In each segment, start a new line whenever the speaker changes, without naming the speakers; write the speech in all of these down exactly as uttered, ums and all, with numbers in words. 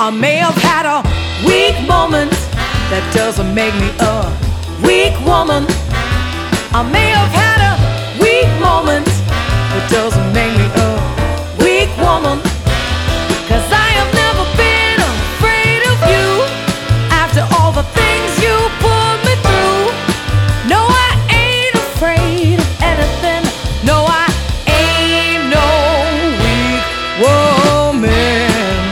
I may have had a weak moment. That doesn't make me a weak woman. I may have had a weak moment. That doesn't make me a weak woman. Cause I have never been afraid of you. After all the things you put me through. No, I ain't afraid of anything. No, I ain't no weak woman.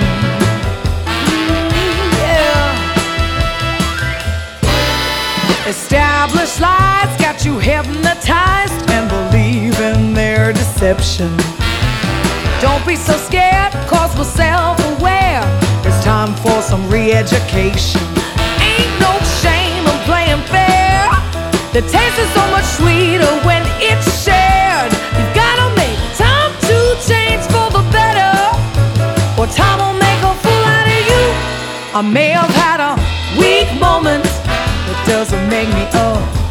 Mm, yeah. Established lies got you hypnotized and believe in their deception. Don't be so scared, cause we're self-aware. It's time for some re-education. Ain't no shame in playing fair. The taste is so much sweeter when it's shared. You've gotta make time to change for the better, or time will make a fool out of you. I may have had a weak moment. It doesn't make me a